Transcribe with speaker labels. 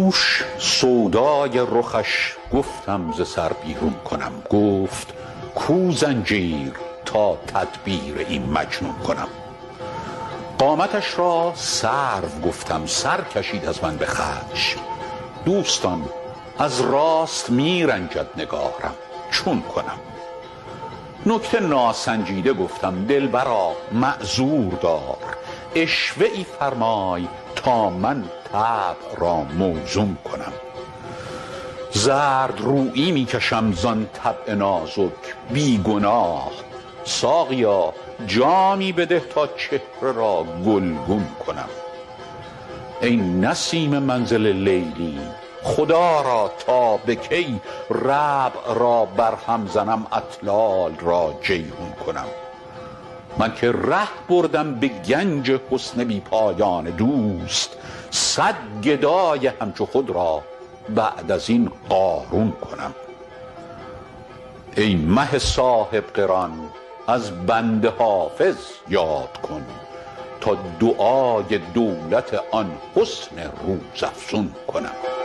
Speaker 1: دوش سودای رخش گفتم ز سر بیرون کنم. گفت کو زنجیر تا تدبیر این مجنون کنم. قامتش را سرو گفتم، سر کشید از من به خشم. دوستان از راست می رنجد نگارم، چون کنم؟ نکته ناسنجیده گفتم، دلبرا معذور دار. عشوه ای فرمای تا من طبع را موزون کنم. زرد رویی می کشم زان طبع نازک بی گناه. ساقیا جامی بده تا چهره را گلگون کنم. ای نسیم منزل لیلی، خدا را تا به کی ربع را برهم زنم اطلال را جیحون کنم. من که ره بردم به گنج حسن بی پایان دوست، 100 گدای همچو خود را بعد از این قارون کنم. ای مه صاحب قران از بنده حافظ یاد کن، تا دعای دولت آن حسن روزافزون کنم.